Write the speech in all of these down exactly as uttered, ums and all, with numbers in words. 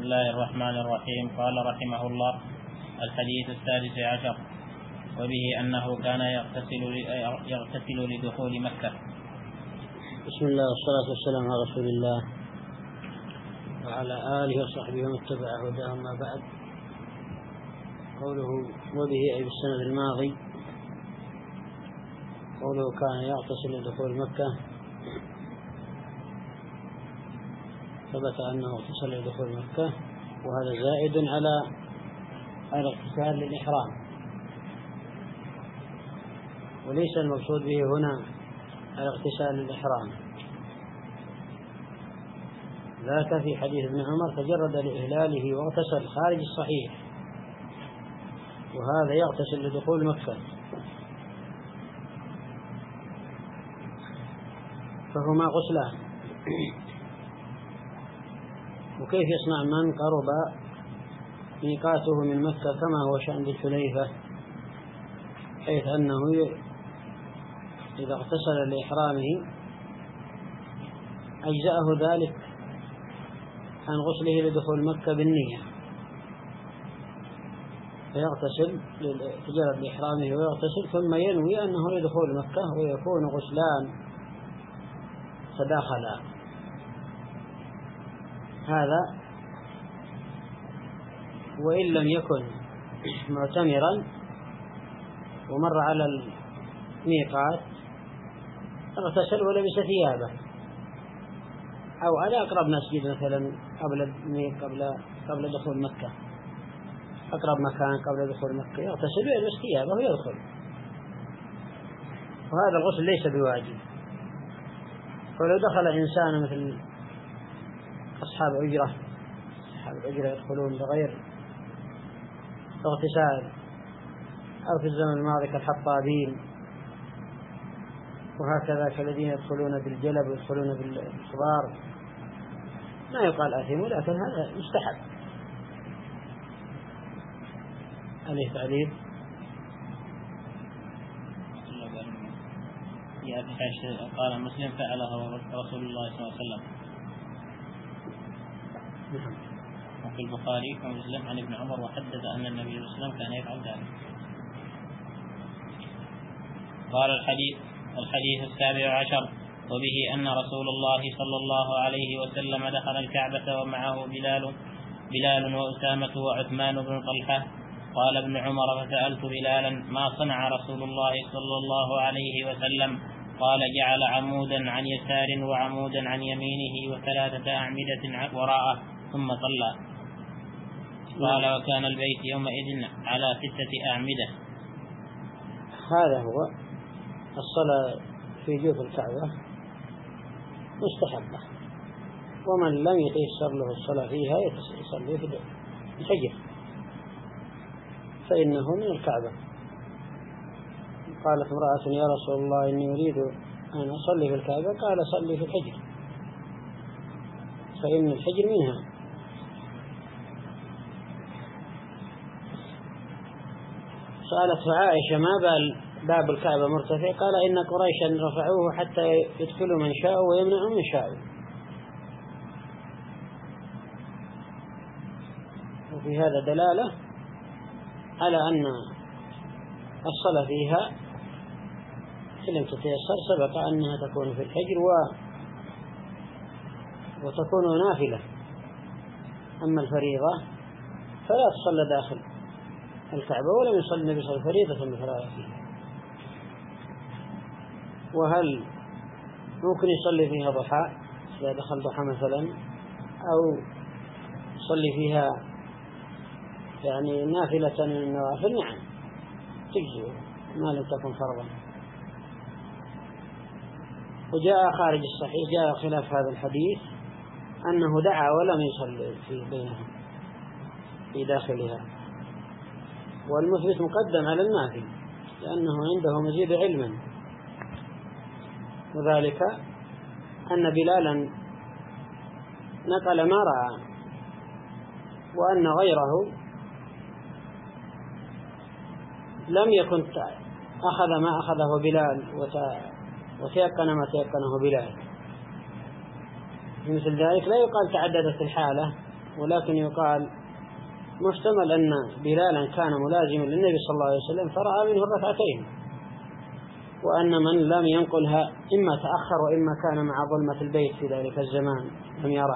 الله الرحمن الرحيم. قال رحمه الله: الحديث السادس عشر، وبه أنه كان يغتسل يغتسل لدخول مكة. بسم الله والصلاة والسلام على رسول الله وعلى آله وصحبه ومن اتبع هداه. ما بعد. قوله وبه أي بالسند الماضي، قوله كان يغتسل لدخول مكة، ثبت أنه اغتسل لدخول مكة، وهذا زائد على الاغتسال للإحرام، وليس المقصود به هنا الاغتسال للإحرام. ذاك في حديث ابن عمر تجرد لإهلاله واغتسل خارج الصحيح، وهذا يغتسل لدخول مكة، فهما غسلان. وكيف يصنع من قرب ميقاته من مكة كما هو شأن ذي الحليفة، حيث أنه إذا اغتسل لإحرامه أجزأه ذلك عن غسله لدخول مكة بالنية، فيغتسل تجرد لإحرامه ويغتسل ثم ينوي أنه لدخول مكة، ويكون غسلان تداخلا. هذا وإن لم يكن معتمرا ومر على الميقات اغتسل ولبس ثيابه، أو على أقرب مسجد مثلا قبل قبل قبل دخول مكة، أقرب مكان قبل دخول مكة يغتسل ويلبس ثيابه ويدخل، وهذا الغسل ليس بواجب. ولو دخل إنسان مثل أصحاب أجرة أصحاب الأجرة يدخلون بغير اغتسال، أو في الزمن الماضي كالحطابين وهكذا كالذين يدخلون بالجلب ويدخلون بالخضار، ما يقال آثم، ولكن هذا مستحب. عليه تعليل قال مسلم: فعله رسول الله صلى الله عليه وسلم. نعم. وفي البخاري ومسلم عن ابن عمر وحدث أن النبي صلى الله عليه وسلم كان يفعل ذلك. قال الحديث الحديث السابع عشر، وبه أن رسول الله صلى الله عليه وسلم دخل الكعبة ومعه بلال بلال وأسامة وعثمان بن طلحة. قال ابن عمر: فسألت بلالا: ما صنع رسول الله صلى الله عليه وسلم؟ قال: جعل عمودا عن يسار وعمودا عن يمينه وثلاثة أعمدة وراءه ثم صلى. قال: وكان البيت يومئذ على ستة أعمدة. هذا هو الصلاة في جوف الكعبة مستحبة، ومن لم يتيسر له الصلاة فيها يصلي في الحجر، فإنه من الكعبة. قالت امرأة: يا رسول الله إني أريد أن أصلي في الكعبة. قال: صلي في الحجر، فإن الحجر منها. سألت عائشة: ما بال باب الكعبة مرتفع؟ قال: إن قريشا رفعوه حتى يدخلوا من شاء ويمنعوا من شاء. وفي هذا دلالة على أن الصلاة فيها إن لم تتيسر سبق أنها تكون في الحجر و... وتكون نافلة. أما الفريضة فلا تصلى داخل الكعبة، ولم يصلي النبي صلى الله عليه وسلم فريضة مثلها فيها. وهل ممكن يصلي فيها ضحى إذا دخل ضحى مثلا، أو يصلي فيها يعني نافلة من النوافل؟ نعم تجزئ ما لم تكن فرضا. وجاء خارج الصحيح جاء خلاف هذا الحديث أنه دعا ولم يصلي في بينهم في داخلها، والمثبت مقدم على النافي لأنه عنده مزيد علما، وذلك أن بلالا نقل ما رأى، وأن غيره لم يكن أخذ ما أخذه بلال وتيقن ما تيقنه بلال. مثل ذلك لا يقال تعددت الحالة ولكن يقال محتمل أن بلالا كان ملازما للنبي صلى الله عليه وسلم فرأى منه الركعتين، وأن من لم ينقلها إما تأخر وإما كان مع ظلمة البيت في ذلك الزمان لم يره،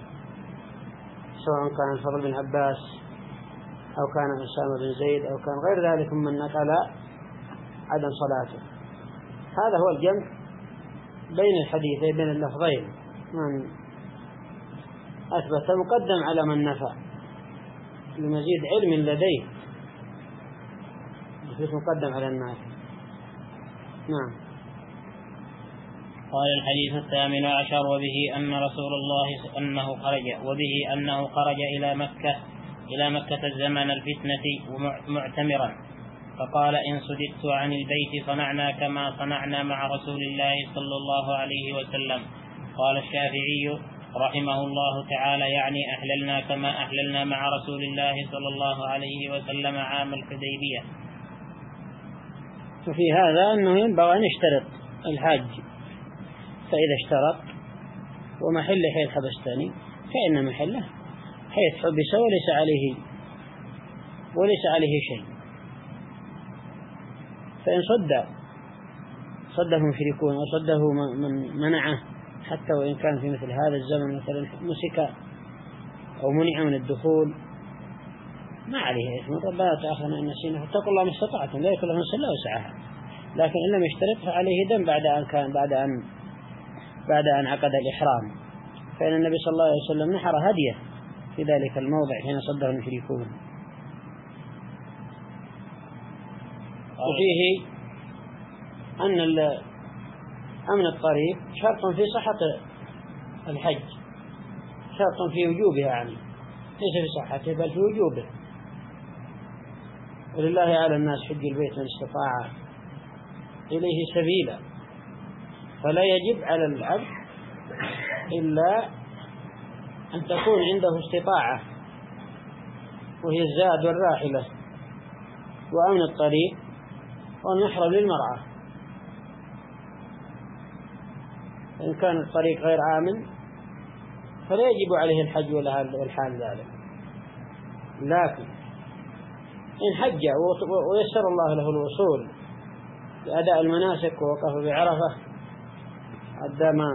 سواء كان الفضل بن عباس أو كان أسامة بن زيد أو كان غير ذلك من نقل عدم صلاته. هذا هو الجمع بين الحديثين بين اللفظين، من أثبت مقدم على من نفى لمزيد علم لديه، مقدم على الناس. نعم. قال الحديث الثامن عشر وبه أن رسول الله أنه خرج وبه أنه خرج إلى مكة إلى مكة الزمن الفتنة معتمرا، فقال إن صددت عن البيت صنعنا كما صنعنا مع رسول الله صلى الله عليه وسلم. قال الشافعي رحمه الله تعالى يعني أحللنا كما أحللنا مع رسول الله صلى الله عليه وسلم عام الحديبية. وفي هذا أنه ينبغي أن يشترط الحاج، فإذا اشترط ومحل حيث حبستني فإن محله حيث حبس وليس عليه وليس عليه شيء، فإن صد صده مشركون وصده من منعه حتى وإن كان في مثل هذا الزمن مثلا مسك أو منع من الدخول ما عليه إثم، ربنا تأخذنا إن نسينا فاتقوا الله ما استطعتم لا يكلف نفسا إلا وسعها، لكن إن لم يشترط فعليه دم بعد أن كان بعد أن بعد أن عقد الإحرام، فإن النبي صلى الله عليه وسلم نحر هديه في ذلك الموضع حين صده المشركون. وفيه أن أمن الطريق شرط في صحة الحج، شرط في وجوبها، يعني ليس في صحته بل في وجوبه. ولله على الناس حج البيت من استطاع إليه سبيلا، فلا يجب على العبد إلا أن تكون عنده استطاعة وهي الزاد والراحلة وأمن الطريق والمحرم للمرأة. إن كان الطريق غير آمن فلا يجب عليه الحج ولا الحال ذلك، لكن إن حج ويسر الله له الوصول لأداء المناسك ووقف بعرفة أدى ما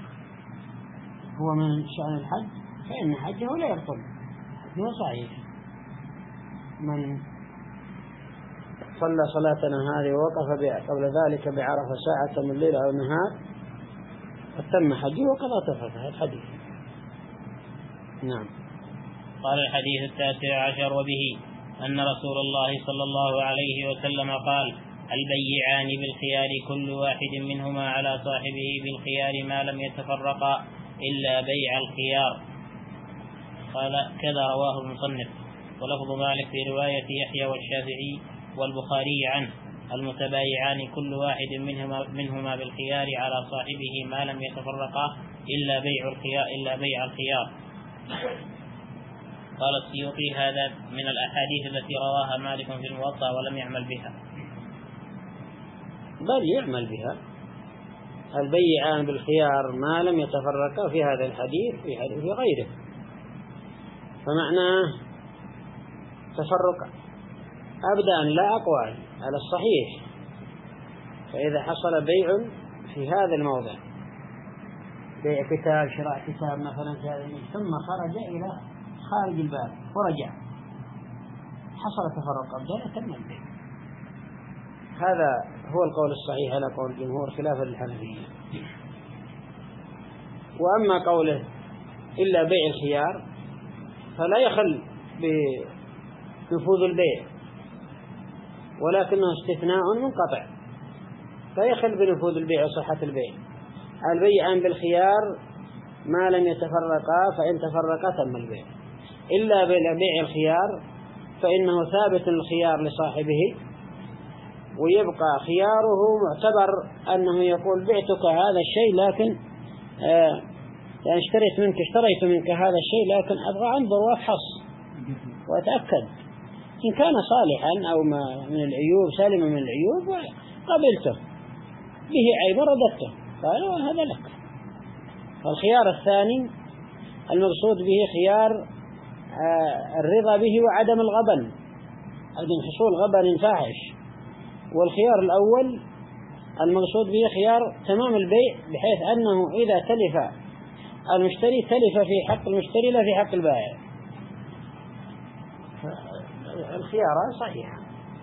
هو من شأن الحج فإن حجه لا يبطل، هو صحيح. من صلى صلاتنا هذه ووقف قبل ذلك بعرفة ساعة من الليل أو النهار فتم حجه وقضى تفته الحديث. نعم. قال الحديث التاسع عشر وبه أن رسول الله صلى الله عليه وسلم قال البيعان بالخيار كل واحد منهما على صاحبه بالخيار ما لم يتفرقا إلا بيع الخيار. قال كذا رواه المصنف. ولفظ مالك في رواية يحيى والشافعي والبخاري عنه المتبايعان كل واحد منهما, منهما بالخيار على صاحبه ما لم يتفرقا إلا بيع الخيار إلا بيع الخيار. قال السيوطي هذا من الأحاديث التي رواها مالك في الموطأ ولم يعمل بها، بل يعمل بها. البيعان بالخيار ما لم يتفرقا في هذا الحديث في حديث غيره، فمعناه تفرق أبدا لا أقوال على الصحيح. فإذا حصل بيع في هذا الموضع، بيع كتاب شراء كتاب مثلا ثم خرج إلى خارج الباب ورجع حصل تفرق أبدا تم البيع. هذا هو القول الصحيح على قول الجمهور خلافا للحنفية. وأما قوله إلا بيع الخيار فلا يخل بنفوذ البيع، ولكنه استثناء منقطع لا يخل بنفوذ البيع وصحة البيع. البيعان بالخيار ما لم يتفرقا فإن تفرقا تم البيع، إلا بيع الخيار فإنه ثابت الخيار لصاحبه ويبقى خياره معتبر أنه يقول بعتك هذا الشيء لكن آه يعني اشتريت منك اشتريت منك هذا الشيء لكن أبغى أنظر وأفحص وأتأكد إن كان صالحا أو ما من العيوب سالما من العيوب قبلته، به عيب رددته قال هذا لك. فالخيار الثاني المقصود به خيار الرضا به وعدم الغبن، عدم حصول غبن فاحش. والخيار الأول المقصود به خيار تمام البيع، بحيث أنه إذا تلف المشتري تلف في حق المشتري لا في حق البائع. الخيارات صحيحة.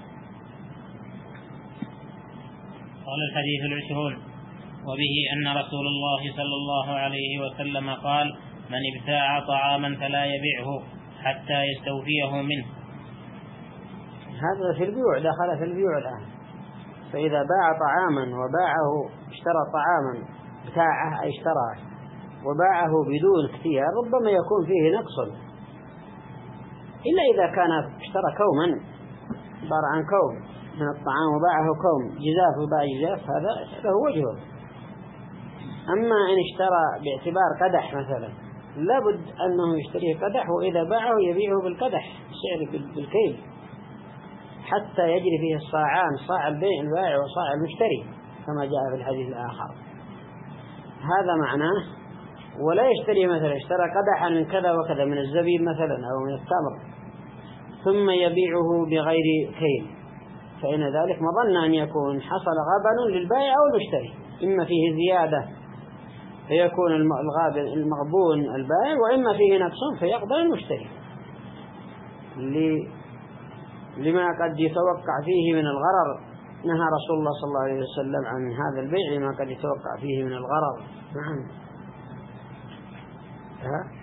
قال الحديث العشرون: وبه أن رسول الله صلى الله عليه وسلم قال: من ابتاع طعاما فلا يبيعه حتى يستوفيه منه. هذا في البيوع، دخل في البيوع الآن. فإذا باع طعاما وباعه، اشترى طعاما بتاعه أي اشتراه وباعه بدون اختيار، ربما يكون فيه نقص، إلا إذا كان اشترى كوما، عبارة عن كوم من الطعام وباعه كوم جزاف وباع جزاف، هذا له وجهه. أما إن اشترى باعتبار قدح مثلا، لابد أنه يشتريه قدح، وإذا باعه يبيعه بالقدح سعر بالكيل، حتى يجري فيه الصاعان، صاع البيع البائع وصاع المشتري كما جاء في الحديث الآخر. هذا معناه. ولا يشتري مثلا اشترى قدحا من كذا وكذا من الزبيب مثلا أو من التمر ثم يبيعه بغير كيل، فإن ذلك مظن أن يكون حصل غبن للبائع أو المشتري، إما فيه زيادة فيكون المغبون البائع، وإما فيه نقص فيقبل المشتري لما قد يتوقع فيه من الغرر. نهى رسول الله صلى الله عليه وسلم عن هذا البيع لما قد يتوقع فيه من الغرر. نعم. ها